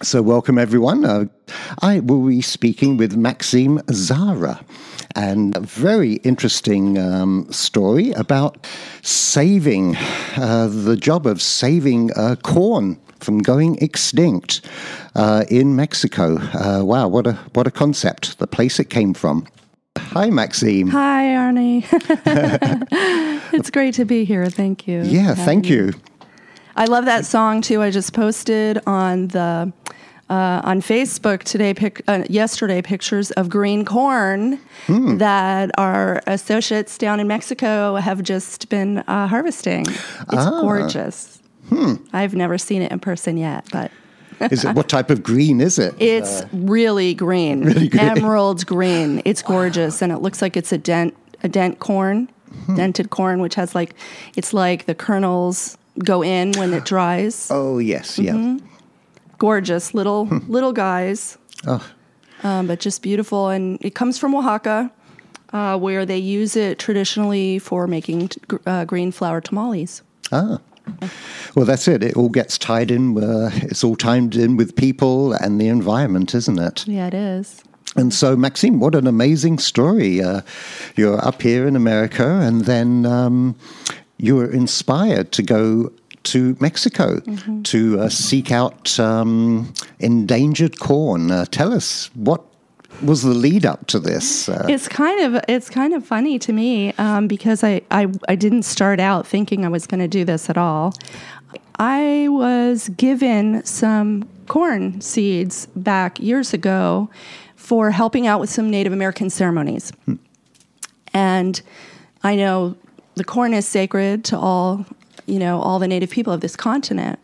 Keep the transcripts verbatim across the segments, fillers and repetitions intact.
So welcome, everyone. Uh, I will be speaking with Maxime Zara, and a very interesting um, story about saving, uh, the job of saving uh, corn from going extinct uh, in Mexico. Uh, wow, what a what a concept, the place it came from. Hi, Maxime. Hi, Arnie. It's great to be here. Thank you. Yeah, thank you. I love that song, too. I just posted on the uh, on Facebook today, pic, uh, yesterday, pictures of green corn hmm. that our associates down in Mexico have just been uh, harvesting. It's ah. gorgeous. Hmm. I've never seen it in person yet, but... Is it, what type of green is it? It's uh, really green, really green, emerald green. It's gorgeous, wow. And it looks like it's a dent, a dent corn, hmm. dented corn, which has like, it's like the kernels go in when it dries. Oh yes, mm-hmm. yeah. Gorgeous little hmm. little guys, oh. um, but just beautiful, and it comes from Oaxaca, uh, where they use it traditionally for making uh, green flour tamales. Ah. Well, that's it. It all gets tied in. Uh, it's all tied in with people and the environment, isn't it? Yeah, it is. And so, Maxime, what an amazing story. Uh, you're up here in America, and then um, you were inspired to go to Mexico mm-hmm. to uh, seek out um, endangered corn. Uh, tell us, what was the lead up to this? Uh, it's kind of it's kind of funny to me um, because I, I, I didn't start out thinking I was going to do this at all. I was given some corn seeds back years ago for helping out with some Native American ceremonies. Hmm. And I know the corn is sacred to all, you know, all the Native people of this continent.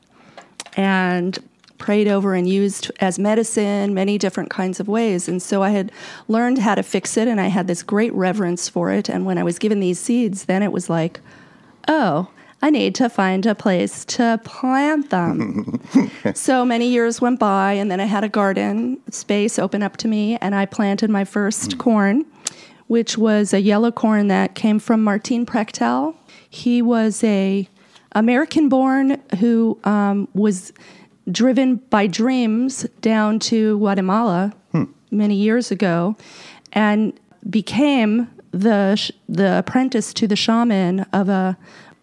And prayed over and used as medicine, many different kinds of ways. And so I had learned how to fix it, and I had this great reverence for it. And when I was given these seeds, then it was like, oh, I need to find a place to plant them. So many years went by, and then I had a garden space open up to me, and I planted my first mm. corn, which was a yellow corn that came from Martin Prechtel. He was a American-born who um, was driven by dreams down to Guatemala hmm. many years ago, and became the sh- the apprentice to the shaman of a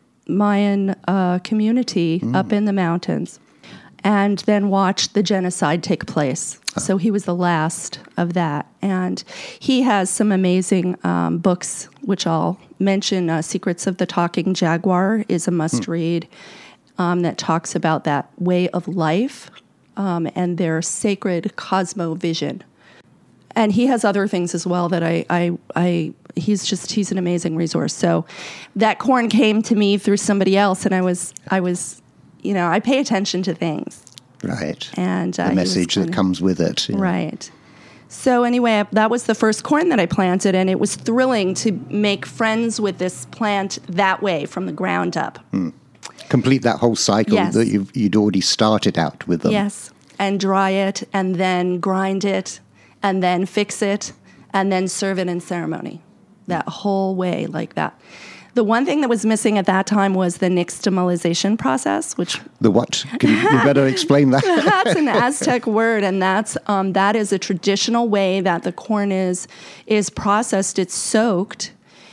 Mayan uh, community mm. up in the mountains, and then watched the genocide take place. Oh. So he was the last of that, and he has some amazing um, books, which I'll mention. Uh, Secrets of the Talking Jaguar is a must-read. Hmm. Um, that talks about that way of life um, and their sacred cosmovision. And he has other things as well that I, I, I, he's just, he's an amazing resource. So that corn came to me through somebody else, and I was, I was, you know, I pay attention to things. Right. And uh, the message that comes with it. Yeah. Right. So anyway, that was the first corn that I planted, and it was thrilling to make friends with this plant that way from the ground up. Hmm. Complete that whole cycle yes. that you've, you'd already started out with them. Yes, and dry it, and then grind it, and then fix it, and then serve it in ceremony. That whole way like that. The one thing that was missing at that time was the nixtamalization process, which... The what? Can you, you better explain that. That's an Aztec word, and that's um, that is a traditional way that the corn is is processed. It's soaked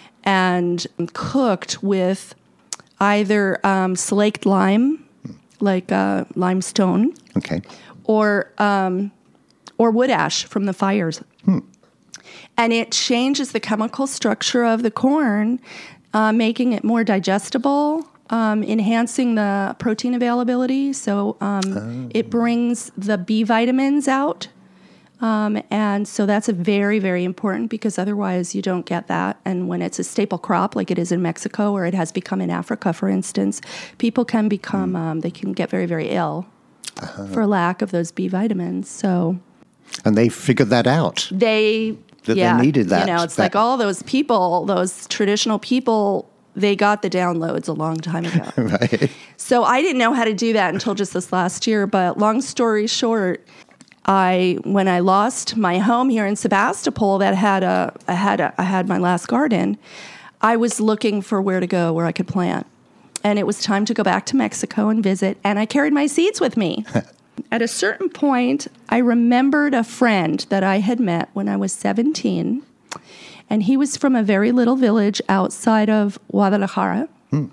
and cooked with either um, slaked lime, like uh, limestone, okay, or um, or wood ash from the fires. Hmm. And it changes the chemical structure of the corn, uh, making it more digestible, um, enhancing the protein availability. So um, oh. it brings the B vitamins out. Um, and so that's a very, very important, because otherwise you don't get that. And when it's a staple crop like it is in Mexico, or it has become in Africa, for instance, people can become, mm. um, they can get very, very ill uh-huh. for lack of those B vitamins. So, and they figured that out. They, that yeah, they needed that. You know, it's that. like all those people, those traditional people, they got the downloads a long time ago. Right. So I didn't know how to do that until just this last year. But long story short, I when I lost my home here in Sebastopol, that had a I had a, I had my last garden, I was looking for where to go, where I could plant, and it was time to go back to Mexico and visit. And I carried my seeds with me, At a certain point, I remembered a friend that I had met when I was seventeen, and he was from a very little village outside of Guadalajara. Hmm.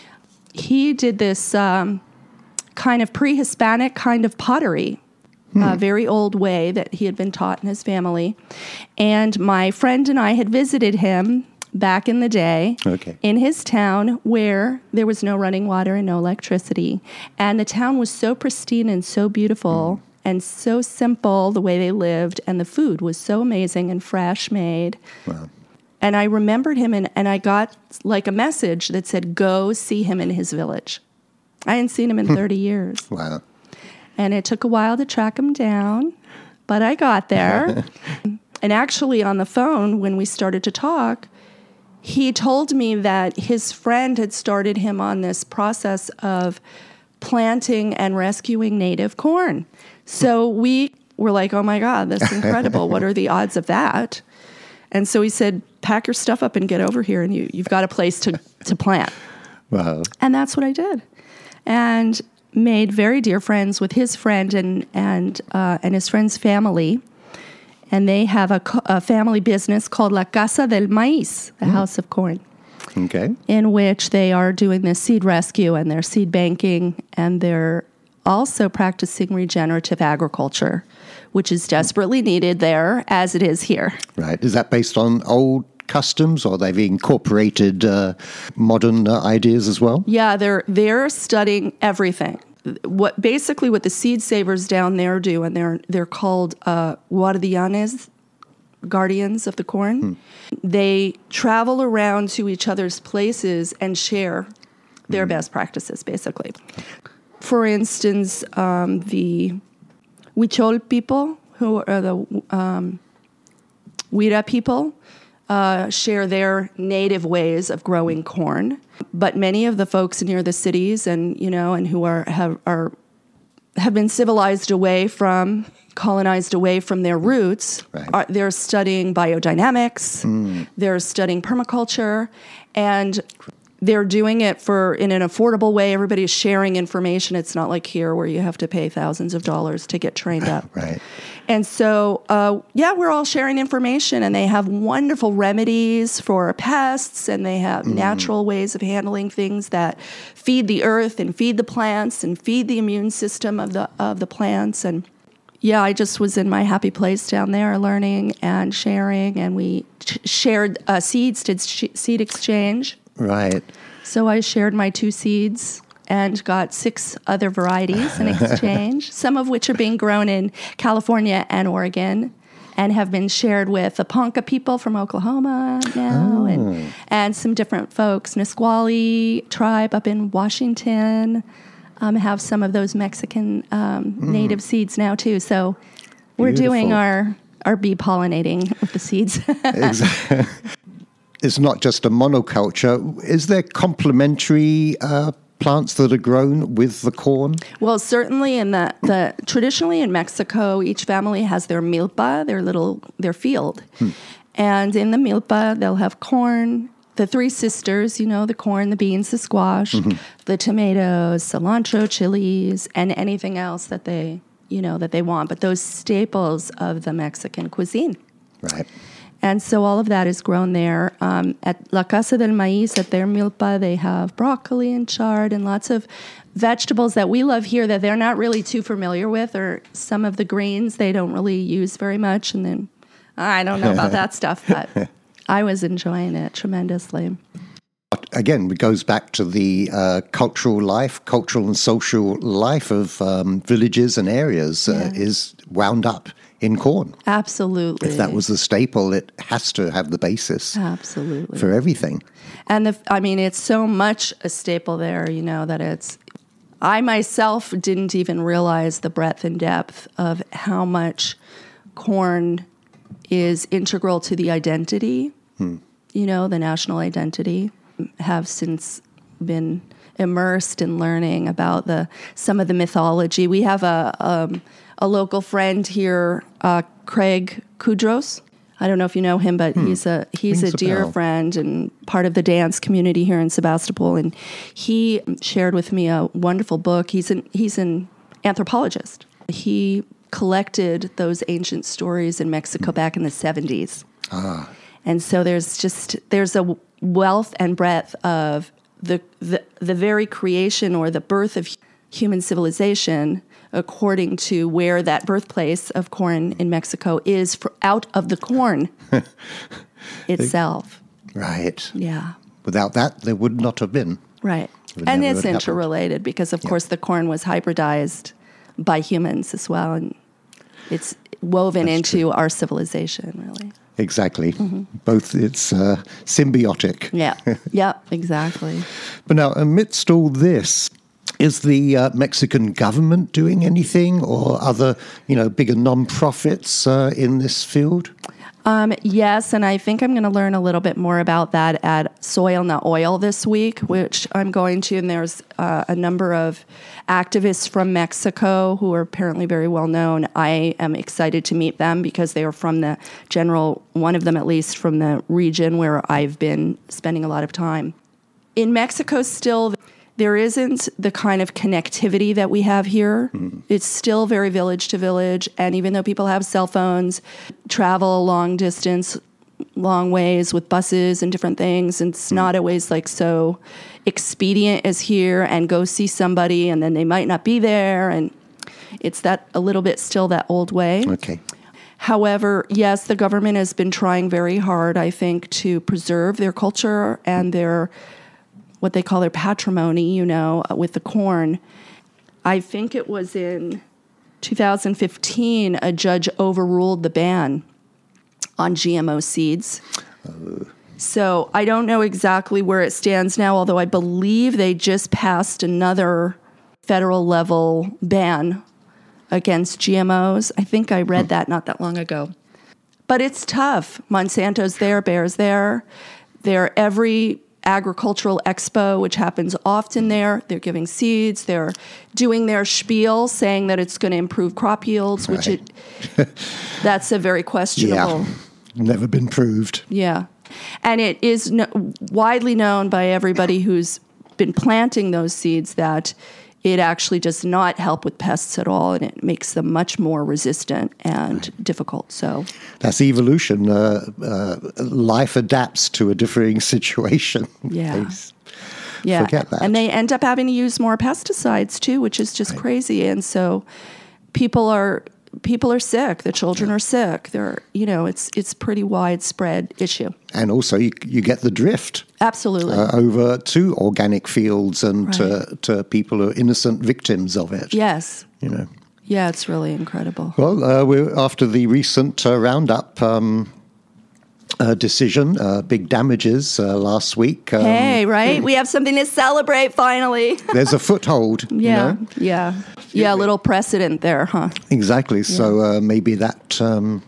He did this um, kind of pre-Hispanic kind of pottery, hmm. a very old way that he had been taught in his family. And my friend and I had visited him back in the day okay. in his town where there was no running water and no electricity. And the town was so pristine and so beautiful mm. and so simple the way they lived. And the food was so amazing and fresh made. Wow. And I remembered him and, and I got like a message that said, go see him in his village. I hadn't seen him in thirty years. Wow. And it took a while to track him down, but I got there. And actually on the phone, when we started to talk, he told me that his friend had started him on this process of planting and rescuing native corn. So we were like, oh my God, that's incredible. What are the odds of that? And so he said, pack your stuff up and get over here, and you, you've got a place to, to plant. Wow. And that's what I did. And made very dear friends with his friend and, and, uh, and his friend's family. And they have a, a family business called La Casa del Maíz, the mm. House of Corn. Okay. In which they are doing this seed rescue and they're seed banking, and they're also practicing regenerative agriculture, which is desperately needed there as it is here. Right. Is that based on old customs, or they've incorporated uh, modern uh, ideas as well? Yeah, they're they're studying everything. What basically what the seed savers down there do, and they're they're called uh, guardianes, guardians of the corn. Hmm. They travel around to each other's places and share their hmm. best practices, basically. For instance, um, the Huichol people, who are the um, Huira people, uh, share their native ways of growing corn. But many of the folks near the cities, and you know, and who are have are have been civilized away from, colonized away from their roots, right. are, they're studying biodynamics, mm. they're studying permaculture, and they're doing it for in an affordable way. Everybody's sharing information. It's not like here where you have to pay thousands of dollars to get trained up. Right. And so, uh, yeah, we're all sharing information, and they have wonderful remedies for pests, and they have mm. natural ways of handling things that feed the earth and feed the plants and feed the immune system of the of the plants. And yeah, I just was in my happy place down there learning and sharing, and we ch- shared uh, seeds, did sh- seed exchange. Right. So I shared my two seeds and got six other varieties in exchange, some of which are being grown in California and Oregon and have been shared with the Ponca people from Oklahoma now, oh. and, and some different folks. Nisqually tribe up in Washington um, have some of those Mexican um, mm. native seeds now, too. So we're Beautiful. doing our, our bee pollinating with the seeds. Exactly. It's not just a monoculture. Is there complementary uh, plants that are grown with the corn? Well, certainly in the, the traditionally in Mexico, each family has their milpa, their little their field. Hmm. And in the milpa, they'll have corn, the three sisters, you know, the corn, the beans, the squash, mm-hmm. the tomatoes, cilantro, chilies, and anything else that they, you know, that they want. But those staples of the Mexican cuisine. Right. And so all of that is grown there. Um, at La Casa del Maíz, at their milpa, they have broccoli and chard and lots of vegetables that we love here that they're not really too familiar with, or some of the greens they don't really use very much. And then I don't know about that stuff, but I was enjoying it tremendously. Again, it goes back to the uh, cultural life, cultural and social life of um, villages and areas uh, yeah. is wound up in corn. Absolutely. If that was the staple, it has to have the basis. Absolutely. For everything. And the, I mean, it's so much a staple there, you know, that it's, I myself didn't even realize the breadth and depth of how much corn is integral to the identity, hmm. you know, the national identity. Have since been immersed in learning about the some of the mythology. We have a um, a local friend here, uh, Craig Kudros. I don't know if you know him, but hmm. he's a he's Rings a dear a friend and part of the dance community here in Sebastopol. And he shared with me a wonderful book. He's an he's an anthropologist, He collected those ancient stories in Mexico back in the seventies. Ah. And so there's just, there's a wealth and breadth of the the, the very creation or the birth of human civilization according to where that birthplace of corn in Mexico is for, out of the corn itself. Right. Yeah. Without that, there would not have been. Right. It would And never it's have happened. interrelated because, of Yeah. course, the corn was hybridized by humans as well. And it's woven That's into true. our civilization, really. Exactly. Both, it's uh, symbiotic. Yeah. Yeah, exactly. But now, amidst all this, is the uh, Mexican government doing anything, or other, you know, bigger non-profits uh, in this field? Um, yes, and I think I'm going to learn a little bit more about that at Soil Not Oil this week, which I'm going to. And there's uh, a number of activists from Mexico who are apparently very well known. I am excited to meet them because they are from the general, one of them at least, from the region where I've been spending a lot of time. In Mexico still, there isn't the kind of connectivity that we have here. Mm. It's still very village to village. And even though people have cell phones, travel a long distance, long ways with buses and different things, and it's mm. not always like so expedient as here, and go see somebody and then they might not be there. And it's that a little bit still that old way. Okay. However, yes, the government has been trying very hard, I think, to preserve their culture and their what they call their patrimony, you know, with the corn. I think it was in two thousand fifteen, a judge overruled the ban on G M O seeds. Uh. So I don't know exactly where it stands now, although I believe they just passed another federal level ban against G M Os. I think I read that not that long ago. But it's tough. Monsanto's there, Bayer's there. They're every agricultural expo, which happens often there. They're giving seeds. They're doing their spiel, saying that it's going to improve crop yields, which right. it that's a very questionable. Yeah, never been proved. Yeah, and it is no, widely known by everybody who's been planting those seeds that it actually does not help with pests at all, and it makes them much more resistant and right. difficult. So that's evolution. Uh, uh, life adapts to a differing situation. Yeah. Please yeah. Forget that. And they end up having to use more pesticides too, which is just right. crazy. And so people are people are sick. The children yeah. are sick. They're you know it's it's pretty widespread issue. And also you you get the drift. Absolutely. Uh, over to organic fields and right. to, to people who are innocent victims of it. Yes. You know. Yeah, it's really incredible. Well, uh, we're after the recent uh, Roundup um, uh, decision, uh, big damages uh, last week. Um, hey, right? We have something to celebrate finally. There's a foothold. Yeah, you know? yeah. Yeah, a little precedent there, huh? Exactly. Yeah. So uh, maybe that... Um,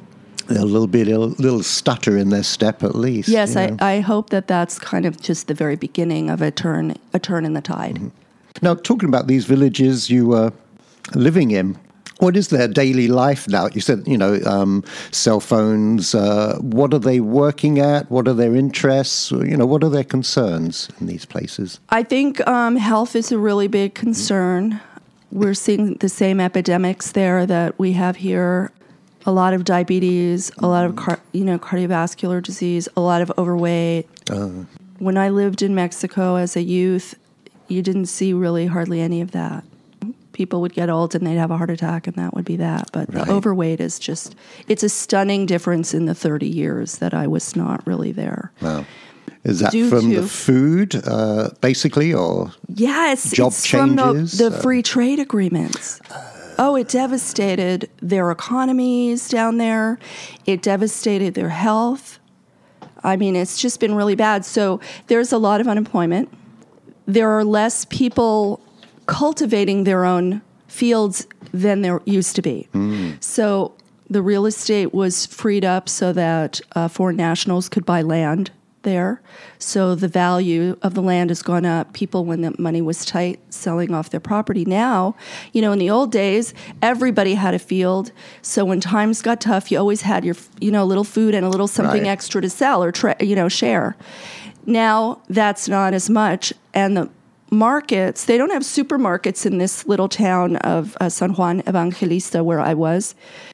a little bit, a little stutter in their step, at least. Yes, you know? I, I hope that that's kind of just the very beginning of a turn, a turn in the tide. Mm-hmm. Now, talking about these villages you were living in, what is their daily life now? You said, you know, um, cell phones. Uh, what are they working at? What are their interests? You know, what are their concerns in these places? I think um, health is a really big concern. Mm-hmm. We're seeing the same epidemics there that we have here. A lot of diabetes, a lot of car, you know cardiovascular disease, a lot of overweight. Uh. When I lived in Mexico as a youth, you didn't see really hardly any of that. People would get old and they'd have a heart attack, and that would be that. But right. the overweight is just, it's a stunning difference in the thirty years that I was not really there. Wow. Is that Due from to, the food, uh, basically, or yes, job it's changes? From the, the free trade agreements. Oh, it devastated their economies down there. It devastated their health. I mean, it's just been really bad. So there's a lot of unemployment. There are less people cultivating their own fields than there used to be. Mm. So the real estate was freed up so that uh, foreign nationals could buy land there. So the value of the land has gone up. People, when the money was tight, selling off their property. Now, you know, in the old days, everybody had a field. So when times got tough, you always had your, you know, a little food and a little something right. extra to sell or, tra- you know, share. Now, that's not as much. And the markets. They don't have supermarkets in this little town of uh, San Juan Evangelista where I was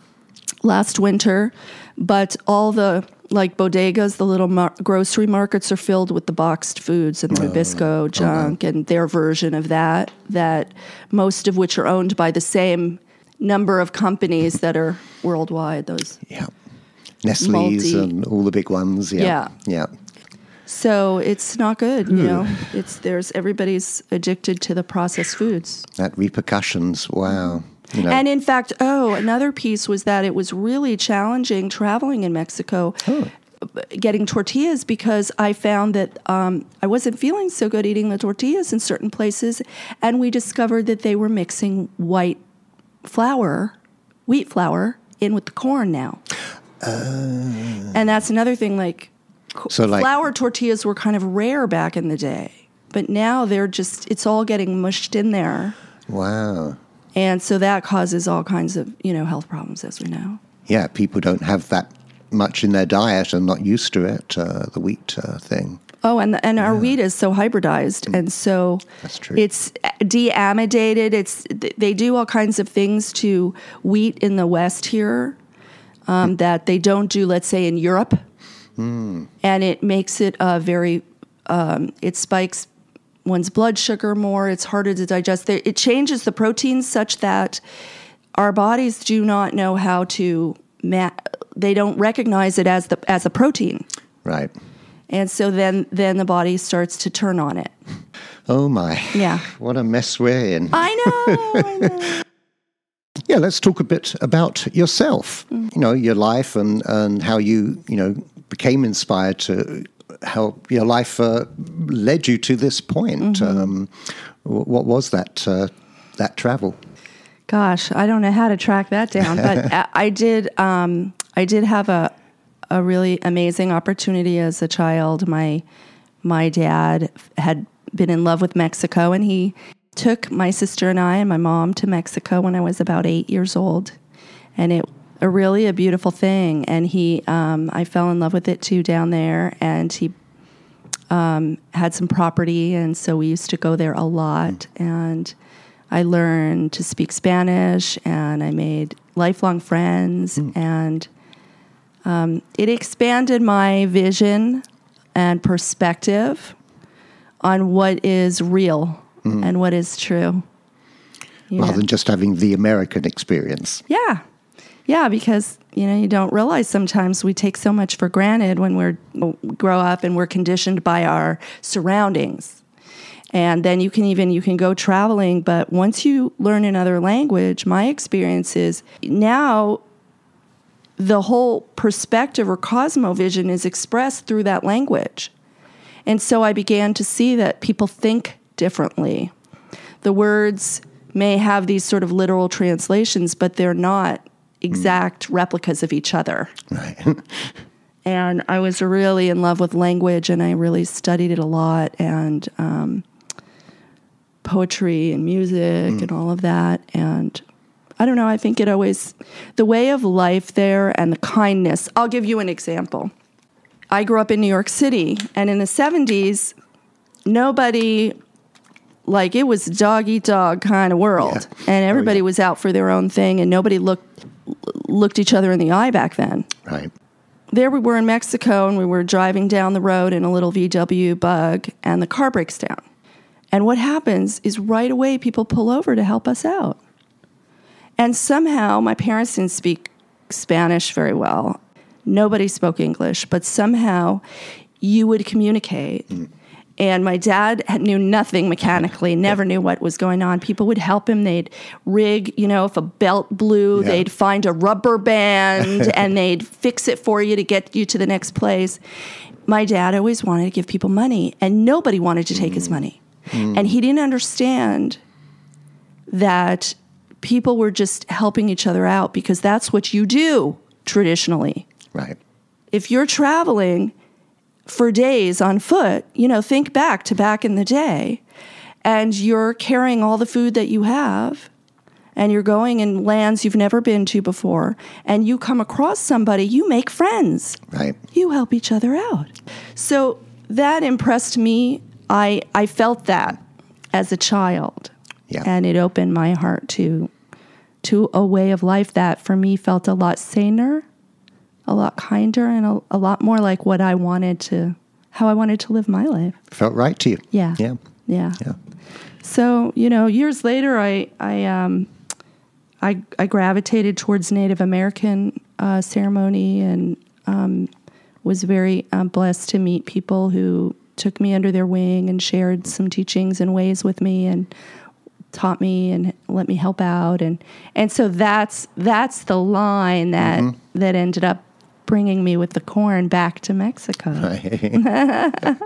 last winter, but all the like bodegas, the little mar- grocery markets are filled with the boxed foods and the Nabisco junk okay. and their version of that, that most of which are owned by the same number of companies that are worldwide. Those yeah, Nestle's multi- and all the big ones. Yeah, yeah. yeah. So it's not good, you know. It's there's everybody's addicted to the processed foods. That repercussions, wow. You know. And in fact, oh, another piece was that it was really challenging traveling in Mexico, oh. getting tortillas, because I found that um, I wasn't feeling so good eating the tortillas in certain places, and we discovered that they were mixing white flour, wheat flour, in with the corn now. Uh. And that's another thing, like, so like flour tortillas were kind of rare back in the day, but now they're just, it's all getting mushed in there. Wow. And so that causes all kinds of, you know, health problems, as we know. Yeah, people don't have that much in their diet and not used to it, uh, the wheat uh, thing. Oh, and the, and yeah. our wheat is so hybridized, and so That's true. It's deamidated. It's they do all kinds of things to wheat in the West here um, that they don't do, let's say, in Europe. Mm. And it makes it uh, very, um, it spikes one's blood sugar more. It's harder to digest. It changes the proteins such that our bodies do not know how to, ma- they don't recognize it as the as a protein. Right. And so then, then the body starts to turn on it. Oh my. Yeah. What a mess we're in. I know, I know. Yeah, let's talk a bit about yourself, mm. you know, your life and, and how you, you know, became inspired to, how your life uh, led you to this point. Mm-hmm. Um, what was that, uh, that travel? Gosh, I don't know how to track that down, but I did, um, I did have a, a really amazing opportunity as a child. My, my dad had been in love with Mexico, and he took my sister and I and my mom to Mexico when I was about eight years old. And it a really a beautiful thing. And he, um, I fell in love with it too down there. And he um, had some property, and so we used to go there a lot. And I learned to speak Spanish, and I made lifelong friends. Mm. And um, it expanded my vision and perspective on what is real. Mm. And what is true. Rather know. than just having the American experience. Yeah. Yeah, because, you know, you don't realize sometimes we take so much for granted when we're grow up and we're conditioned by our surroundings. And then you can even, you can go traveling, but once you learn another language, my experience is now the whole perspective or cosmovision is expressed through that language. And so I began to see that people think differently. The words may have these sort of literal translations, but they're not exact mm. replicas of each other. Right. And I was really in love with language, and I really studied it a lot, and um, poetry and music mm. and all of that. And I don't know, I think it always, the way of life there and the kindness. I'll give you an example. I grew up in New York City, and in the seventies, nobody... Like, it was dog-eat-dog kind of world. Yeah. And everybody oh, yeah. was out for their own thing, and nobody looked looked each other in the eye back then. Right. There we were in Mexico, and we were driving down the road in a little V W Bug, and the car breaks down. And what happens is right away people pull over to help us out. And somehow, my parents didn't speak Spanish very well. Nobody spoke English, but somehow you would communicate. Mm. And my dad had, knew nothing mechanically, never knew what was going on. People would help him. They'd rig, you know, if a belt blew, yeah. they'd find a rubber band and they'd fix it for you to get you to the next place. My dad always wanted to give people money, and nobody wanted to take mm. his money. Mm. And he didn't understand that people were just helping each other out, because that's what you do traditionally. Right. If you're traveling for days on foot, you know, think back to back in the day, and you're carrying all the food that you have, and you're going in lands you've never been to before, and you come across somebody, you make friends. Right. You help each other out. So that impressed me. I I felt that. as a child. Yeah. And it opened my heart to to a way of life that for me felt a lot saner, a lot kinder, and a, a lot more like what I wanted to, how I wanted to live my life. Felt right to you. Yeah. Yeah. Yeah. Yeah. So, you know, years later, I I um I I gravitated towards Native American uh, ceremony and um, was very um, blessed to meet people who took me under their wing and shared some teachings and ways with me and taught me and let me help out, and and so that's that's the line that mm-hmm. that ended up bringing me with the corn back to Mexico. Right.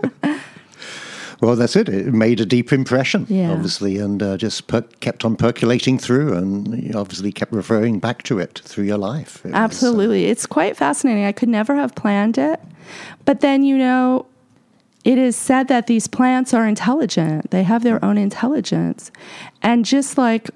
Well, that's it. It made a deep impression, yeah. obviously, and uh, just per- kept on percolating through, and you obviously kept referring back to it through your life. It Absolutely. Was, uh, it's quite fascinating. I could never have planned it. But then, you know, it is said that these plants are intelligent. They have their own intelligence. And just like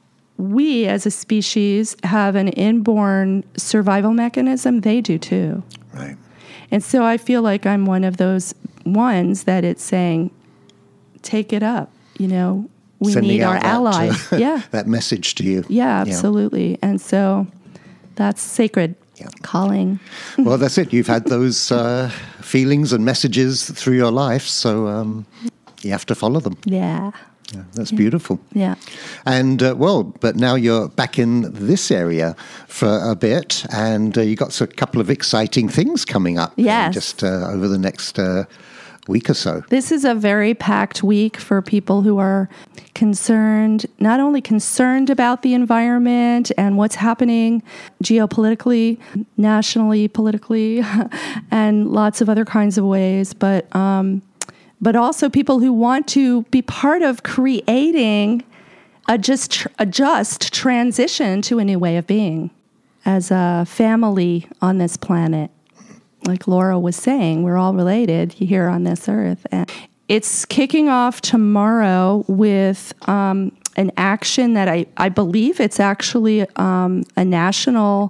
we as a species have an inborn survival mechanism, they do too. Right. And so I feel like I'm one of those ones that it's saying, take it up, you know, we Sending need our that, allies. uh, yeah. That message to you. Yeah, absolutely. Yeah. And so that's sacred yeah. calling. Well, that's it. You've had those uh, feelings and messages through your life, so um, you have to follow them. Yeah. Yeah, that's yeah. beautiful. Yeah. And, uh, well, but now you're back in this area for a bit, and uh, you got a couple of exciting things coming up. Yes. Just uh, over the next uh, week or so. This is a very packed week for people who are concerned, not only concerned about the environment and what's happening geopolitically, nationally, politically, and lots of other kinds of ways, but um, but also people who want to be part of creating a just tr- a just transition to a new way of being as a family on this planet. Like Laura was saying, we're all related here on this earth. And it's kicking off tomorrow with um, an action that I, I believe it's actually um, a national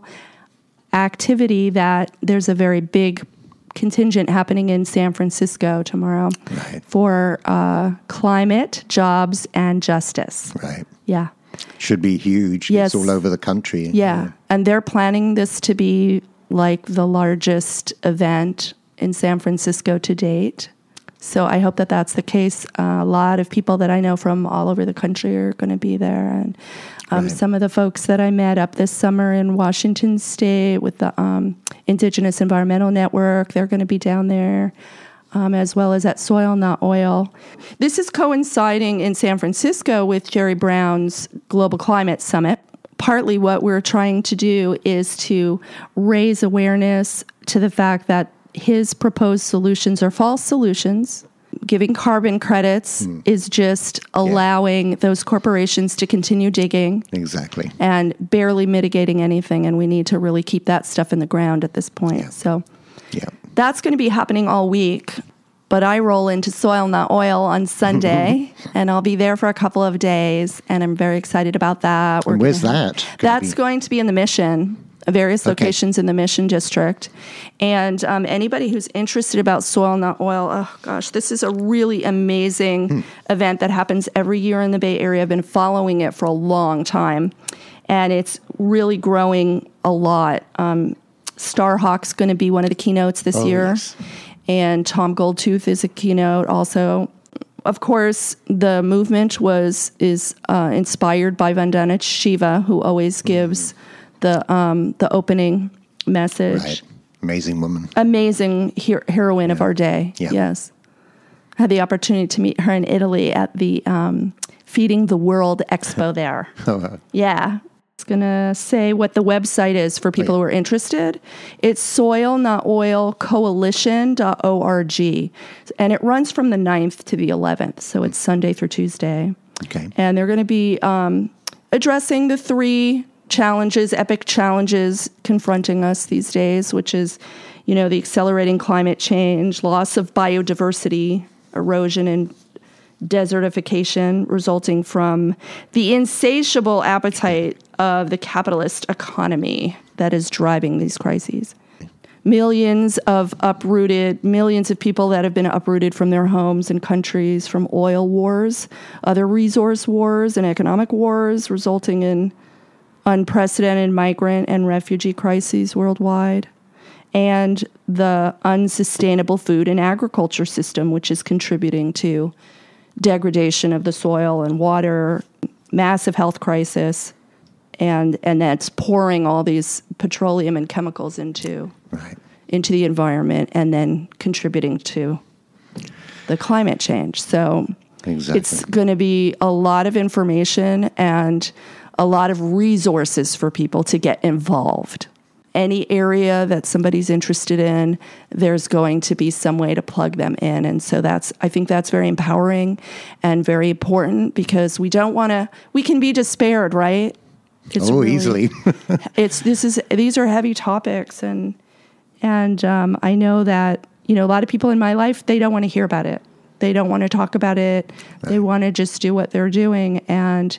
activity that there's a very big contingent happening in San Francisco tomorrow right. for uh, climate, jobs, and justice. Right. Yeah. Should be huge. Yes. It's all over the country. Yeah. yeah. And they're planning this to be like the largest event in San Francisco to date. So I hope that that's the case. Uh, a lot of people that I know from all over the country are going to be there. And um, right. some of the folks that I met up this summer in Washington State with the um, Indigenous Environmental Network, they're going to be down there, um, as well as at Soil Not Oil. This is coinciding in San Francisco with Jerry Brown's Global Climate Summit. Partly what we're trying to do is to raise awareness to the fact that his proposed solutions are false solutions. Giving carbon credits mm. is just allowing yeah. those corporations to continue digging. Exactly. And barely mitigating anything. And we need to really keep that stuff in the ground at this point. Yeah. So yeah. that's going to be happening all week. But I roll into Soil Not Oil on Sunday, and I'll be there for a couple of days, and I'm very excited about that. We're and where's that? Have, that's be... going to be in the Mission, various okay. locations in the Mission District. And um, anybody who's interested about Soil Not Oil, oh gosh, this is a really amazing hmm. event that happens every year in the Bay Area. I've been following it for a long time, and it's really growing a lot. Um, Starhawk's going to be one of the keynotes this oh, year. Yes. And Tom Goldtooth is a keynote also. Of course, the movement was is uh, inspired by Vandana Shiva, who always gives mm-hmm. the um, the opening message. Right. Amazing woman. Amazing her- heroine yeah. of our day. Yeah. Yes. I had the opportunity to meet her in Italy at the um, Feeding the World Expo there. oh, wow. Yeah. It's going to say what the website is for people Wait. who are interested. It's soil not oil coalition dot org. And it runs from the ninth to the eleventh. So it's Sunday through Tuesday. Okay. And they're going to be um, addressing the three challenges, epic challenges confronting us these days, which is, you know, the accelerating climate change, loss of biodiversity, erosion and desertification resulting from the insatiable appetite of the capitalist economy that is driving these crises. millions of uprooted, millions of people that have been uprooted from their homes and countries from oil wars, other resource wars and economic wars, resulting in unprecedented migrant and refugee crises worldwide, and the unsustainable food and agriculture system, which is contributing to degradation of the soil and water, massive health crisis, and and that's pouring all these petroleum and chemicals into right. into the environment, and then contributing to the climate change. So exactly. It's going to be a lot of information and a lot of resources for people to get involved. Any area that somebody's interested in, there's going to be some way to plug them in. And so that's, I think that's very empowering and very important, because we don't want to, we can be despaired, right? It's oh, really, easily. it's, this is, these are heavy topics. And, and um, I know that, you know, a lot of people in my life, they don't want to hear about it. They don't want to talk about it. Right. They want to just do what they're doing. And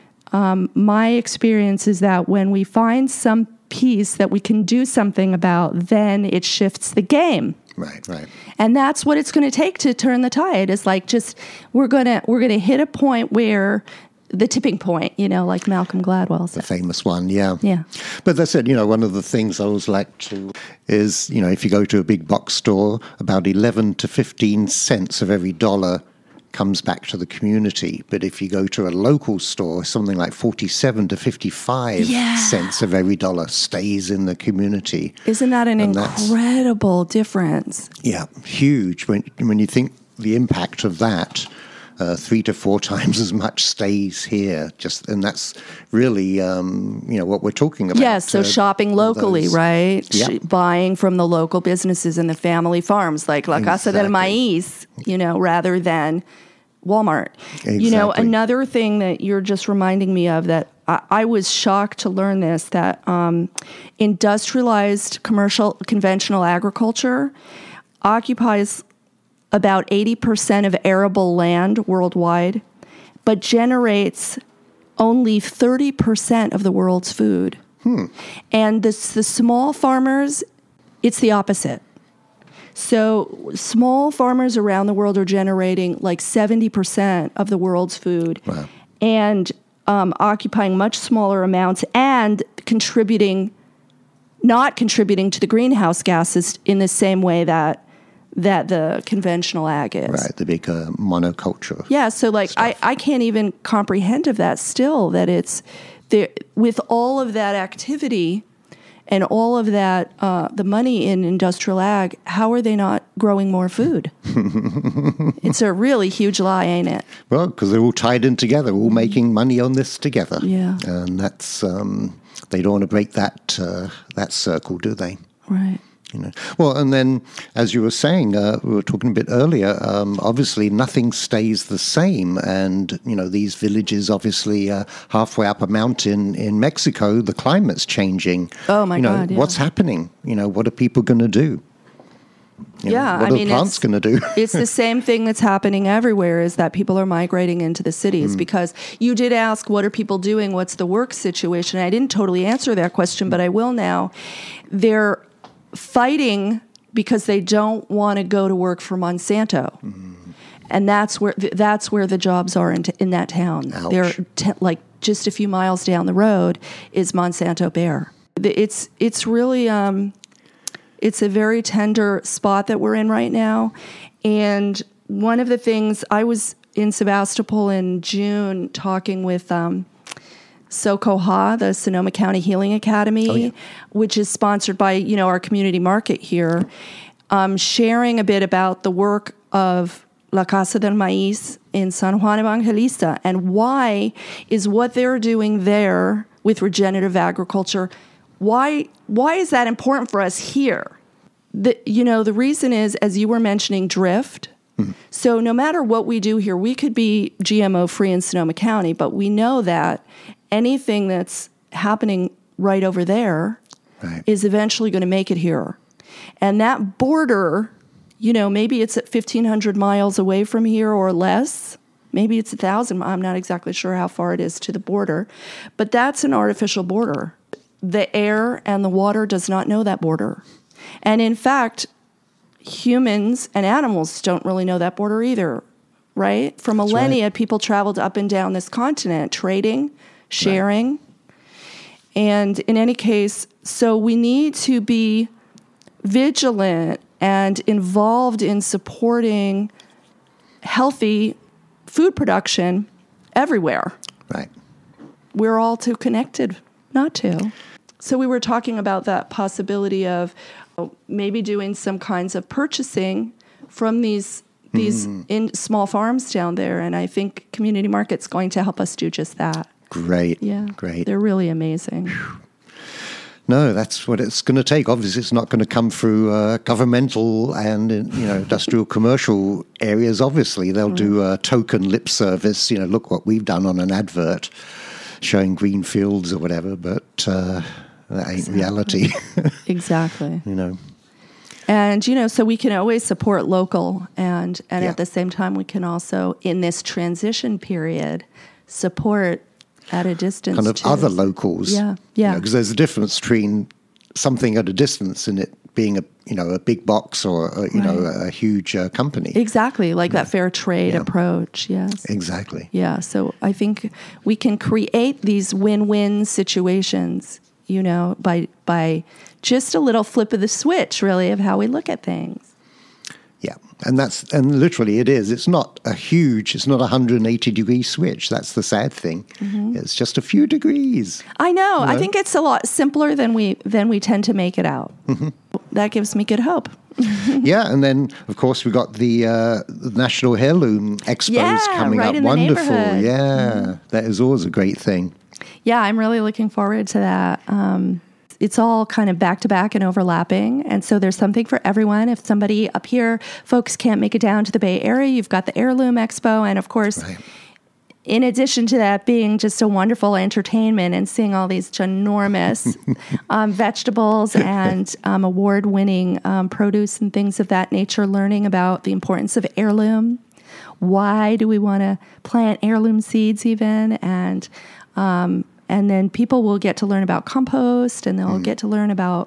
um, my experience is that when we find some piece that we can do something about, then it shifts the game. Right, right. And that's what it's going to take to turn the tide. It's like just we're going to we're going to hit a point where the tipping point, you know, like Malcolm Gladwell said. The famous one, yeah. Yeah. But that's it, you know, one of the things I always like to is, you know, if you go to a big box store, about eleven to fifteen cents of every dollar comes back to the community. But if you go to a local store, something like forty-seven to fifty-five yeah. cents of every dollar stays in the community. Isn't that an and incredible difference? Yeah, huge. When when you think the impact of that, uh, three to four times as much stays here. Just and that's really um, you know what we're talking about. Yes, so uh, shopping locally, those, right? Yeah. Sh- buying from the local businesses and the family farms, like La Casa exactly. del Maíz, you know, rather than Walmart. Exactly. You know, another thing that you're just reminding me of that I, I was shocked to learn this, that um, industrialized commercial conventional agriculture occupies about eighty percent of arable land worldwide, but generates only thirty percent of the world's food. Hmm. And this, the small farmers, it's the opposite. So small farmers around the world are generating like seventy percent of the world's food. Wow. And um, occupying much smaller amounts and contributing, not contributing to the greenhouse gases in the same way that that the conventional ag is. Right, the big uh, monoculture. Yeah, so like I, I can't even comprehend of that still, that it's there with all of that activity and all of that, uh, the money in industrial ag, how are they not growing more food? It's a really huge lie, ain't it? Well, because they're all tied in together, all making money on this together. Yeah. And that's, um, they don't want to break that uh, that circle, do they? Right. You know. Well, and then, as you were saying, uh, we were talking a bit earlier, um, obviously nothing stays the same. And, you know, these villages, obviously, uh, halfway up a mountain in Mexico, the climate's changing. Oh, my you know, God, yeah. What's happening? You know, what are people going to do? You yeah, know, what I are mean, the plants going to do? It's the same thing that's happening everywhere, is that people are migrating into the cities. Mm. Because you did ask, what are people doing? What's the work situation? I didn't totally answer that question, but I will now. They're fighting because they don't want to go to work for Monsanto. Mm. And that's where that's where the jobs are in, t- in that town. Ouch. They're t- like just a few miles down the road is Monsanto Bayer. It's it's really um, it's a very tender spot that we're in right now. And one of the things, I was in Sebastopol in June talking with um, SoCoHa, the Sonoma County Healing Academy, oh, yeah. which is sponsored by, you know, our community market here, um, sharing a bit about the work of La Casa del Maíz in San Juan Evangelista, and why is what they're doing there with regenerative agriculture, why why is that important for us here? The, you know, the reason is, as you were mentioning, drift. Mm-hmm. So no matter what we do here, we could be G M O-free in Sonoma County, but we know that anything that's happening right over there right. is eventually going to make it here. And that border, you know, maybe it's at fifteen hundred miles away from here or less. Maybe it's one thousand. I'm not exactly sure how far it is to the border. But that's an artificial border. The air and the water does not know that border. And in fact, humans and animals don't really know that border either, right? For millennia, right. people traveled up and down this continent, trading, sharing. Right. And in any case, so we need to be vigilant and involved in supporting healthy food production everywhere. Right. We're all too connected not to. So we were talking about that possibility of maybe doing some kinds of purchasing from these these mm. in small farms down there, and I think Community Market's going to help us do just that. Great. Yeah. Great. They're really amazing. Whew. No, that's what it's going to take. Obviously, it's not going to come through uh, governmental and you know industrial commercial areas. Obviously, they'll mm. do a token lip service. You know, look what we've done on an advert showing green fields or whatever. But uh, that ain't exactly. reality. Exactly. You know. And, you know, so we can always support local, and, and yeah. at the same time, we can also, in this transition period, support at a distance. Kind of too. other locals. Yeah, yeah. Because you know, there's a difference between something at a distance and it being a, you know, a big box or, a, you right. know, a huge uh, company. Exactly, like yeah. that fair trade yeah. approach, yes. Exactly. Yeah, so I think we can create these win-win situations, you know, by by just a little flip of the switch, really, of how we look at things. Yeah, and that's and literally it is. It's not a huge. It's not a one hundred eighty degree switch. That's the sad thing. Mm-hmm. It's just a few degrees. I know. You know. I think it's a lot simpler than we than we tend to make it out. Mm-hmm. That gives me good hope. Yeah, and then of course we got the, uh, the National Heirloom Expos yeah, coming right up. in Wonderful. The yeah, mm-hmm. that is always a great thing. Yeah, I'm really looking forward to that. Um, it's all kind of back to back and overlapping. And so there's something for everyone. If somebody up here, folks can't make it down to the Bay Area, you've got the Heirloom Expo. And of course, right. in addition to that being just a wonderful entertainment and seeing all these ginormous um, vegetables and um, award-winning um, produce and things of that nature, learning about the importance of heirloom. Why do we want to plant heirloom seeds even? And um, and then people will get to learn about compost, and they'll mm. get to learn about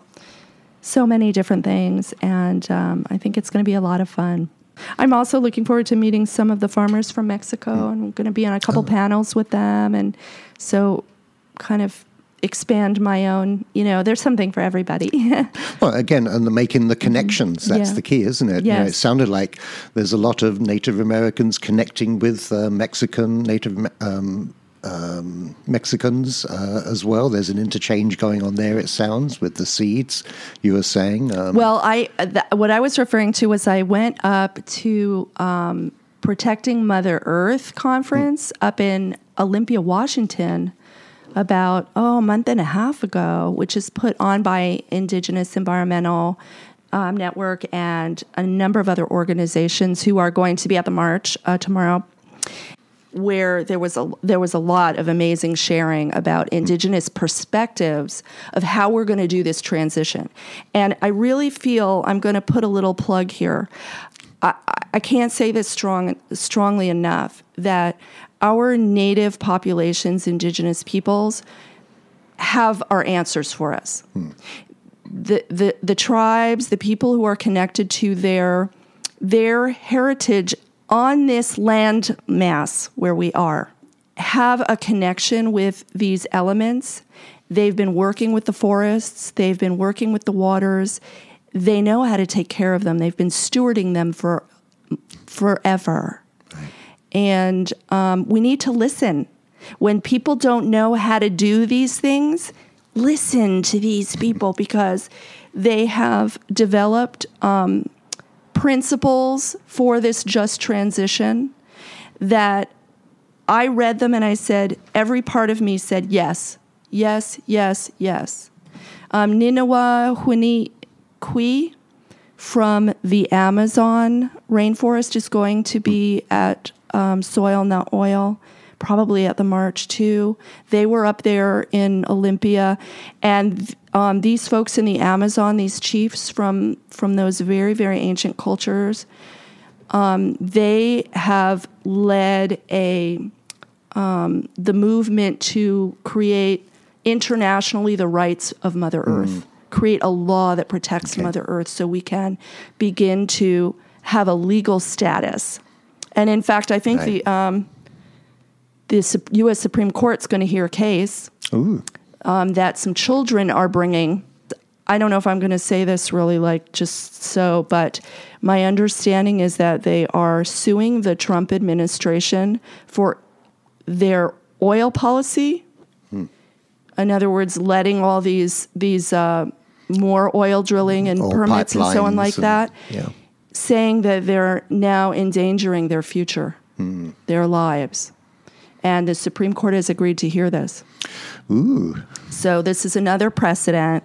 so many different things. And um, I think it's going to be a lot of fun. I'm also looking forward to meeting some of the farmers from Mexico, mm. and I'm going to be on a couple oh. panels with them. And so kind of expand my own, you know, there's something for everybody. Well, again, and the making the connections, mm-hmm. that's yeah. the key, isn't it? Yes. You know, it sounded like there's a lot of Native Americans connecting with uh, Mexican, Native um, um, Mexicans uh, as well. There's an interchange going on there, it sounds, with the seeds you were saying. Um, well, I th- what I was referring to was I went up to um, Protecting Mother Earth conference mm. up in Olympia, Washington, about, oh, a month and a half ago, which is put on by Indigenous Environmental um, Network and a number of other organizations who are going to be at the march uh, tomorrow, where there was a there was a lot of amazing sharing about Indigenous perspectives of how we're going to do this transition. And I really feel, I'm going to put a little plug here, I, I can't say this strong strongly enough, that our native populations, indigenous peoples, have our answers for us. Hmm. The, the the tribes, the people who are connected to their their heritage on this land mass where we are, have a connection with these elements. They've been working with the forests. They've been working with the waters. They know how to take care of them. They've been stewarding them for forever. Right. And um, we need to listen. When people don't know how to do these things, listen to these people, because they have developed um, principles for this just transition that I read them and I said, every part of me said, yes, yes, yes, yes. Um, Ninawa Huni Kui from the Amazon rainforest is going to be at um, Soil Not Oil, probably at the march too. They were up there in Olympia, and um, these folks in the Amazon, these chiefs from from those very, very ancient cultures, um, they have led a um, the movement to create internationally the rights of Mother Earth. Mm. create a law that protects Okay. Mother Earth so we can begin to have a legal status. And in fact, I think Right. the um, the Sup- U S Supreme Court's going to hear a case Ooh. um, that some children are bringing. I don't know if I'm going to say this really like just so, but my understanding is that they are suing the Trump administration for their oil policy. Hmm. In other words, letting all these these uh, more oil drilling and Or permits and so on pipelines like and- that, Yeah. saying that they're now endangering their future, Hmm. their lives. And the Supreme Court has agreed to hear this. Ooh. So this is another precedent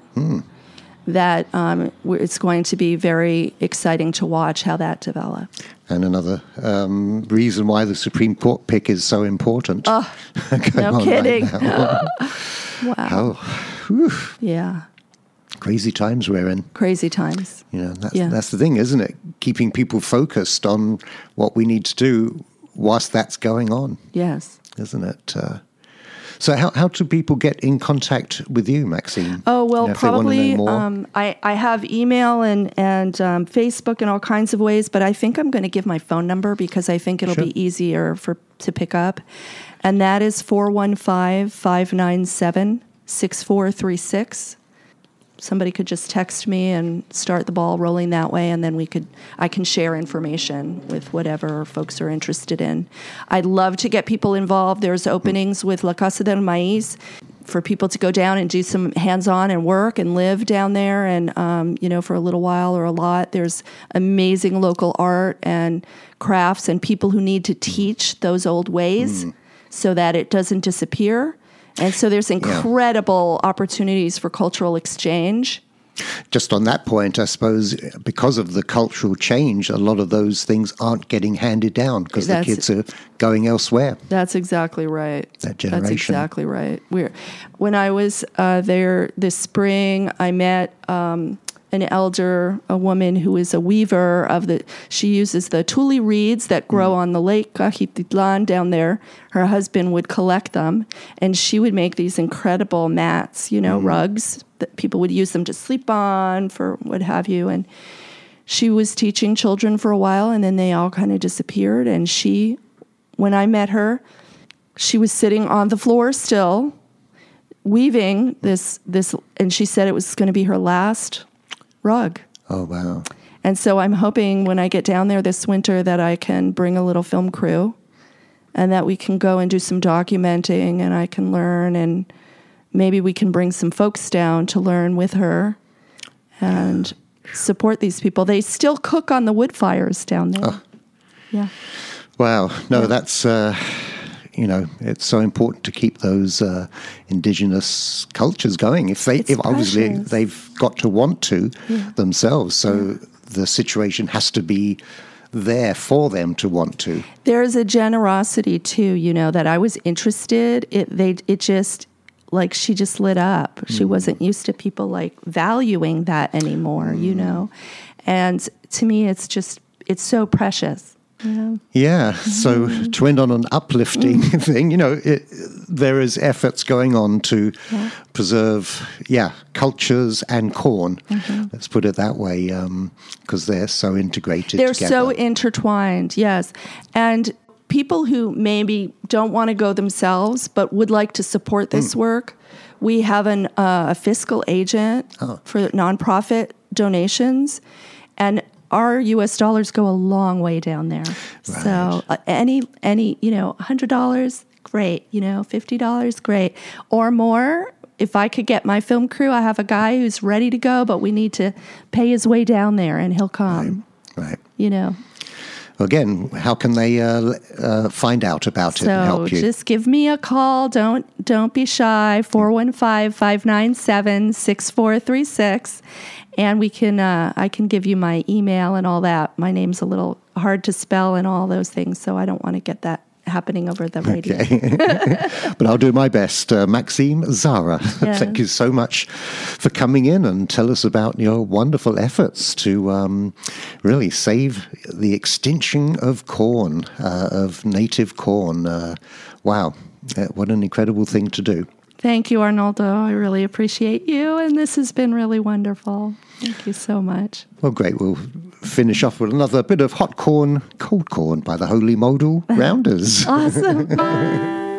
that um, w- it's going to be very exciting to watch how that develops. And another um, reason why the Supreme Court pick is so important. Oh, Going no on right kidding. now. Wow. Oh, whew. Yeah. Crazy times we're in. Crazy times. You know, that's, Yeah. that's the thing, isn't it? Keeping people focused on what we need to do whilst that's going on, Yes. isn't it? Uh, so how, how do people get in contact with you, Maxine? Oh, well, You know, if they wanna know probably more? um, I, I have email and, and um, Facebook and all kinds of ways, but I think I'm going to give my phone number because I think it'll Sure. be easier for to pick up. And that is four one five, five nine seven, six four three six. Somebody could just text me and start the ball rolling that way, and then we could I can share information with whatever folks are interested in. I'd love to get people involved. There's openings with La Casa del Maíz for people to go down and do some hands-on and work and live down there, and um, you know, for a little while or a lot. There's amazing local art and crafts and people who need to teach those old ways so that it doesn't disappear. And so there's incredible opportunities for cultural exchange. Just on that point, I suppose, because of the cultural change, a lot of those things aren't getting handed down because the That's- kids are going elsewhere. That's exactly right. That That's generation. exactly right. We're, when I was uh, there this spring, I met um, an elder, a woman who is a weaver of the. She uses the tule reeds that grow on the lake Cajititlan down there. Her husband would collect them, and she would make these incredible mats, you know, rugs that people would use them to sleep on for what have you. And she was teaching children for a while, and then they all kind of disappeared. And she, when I met her, she was sitting on the floor still, weaving this this, and she said it was going to be her last rug. Oh, wow. And so I'm hoping when I get down there this winter that I can bring a little film crew and that we can go and do some documenting and I can learn, and maybe we can bring some folks down to learn with her and support these people. They still cook on the wood fires down there. Oh. Yeah. Wow. No, that's, uh, you know, it's so important to keep those uh, indigenous cultures going. If they, It's if obviously precious. they've got to want to Yeah. themselves, so the situation has to be there for them to want to. There's a generosity too, you know, that I was interested. It they it just like she just lit up. She wasn't used to people like valuing that anymore, you know. And to me, it's just it's so precious. You know? Yeah. So to end on an uplifting thing, you know, it, there is efforts going on to Yeah. preserve, yeah, cultures and corn. Mm-hmm. Let's put it that way, because they're so integrated They're together. so intertwined, yes. And people who maybe don't want to go themselves but would like to support this work, we have an, uh, a fiscal agent for nonprofit donations, and our U S dollars go a long way down there. So uh, any any you know one hundred dollars, great. You know fifty dollars, great, or more. If I could get my film crew, I have a guy who's ready to go, but we need to pay his way down there, and he'll come. Right. You know. Again, how can they uh, uh, find out about it and So help you? just give me a call. Don't don't be shy. four one five, five nine seven, six four three six. And we can uh, I can give you my email and all that. My name's a little hard to spell and all those things, so I don't want to get that happening over the radio. Okay. But I'll do my best. Uh, Maxime Zara, Yeah. thank you so much for coming in and tell us about your wonderful efforts to um, really save the extinction of corn, uh, of native corn. Uh, wow, uh, what an incredible thing to do. Thank you, Arnoldo. I really appreciate you, and this has been really wonderful. Thank you so much. Well, great. We'll finish off with another bit of hot corn, cold corn by the Holy Modal Rounders. Awesome.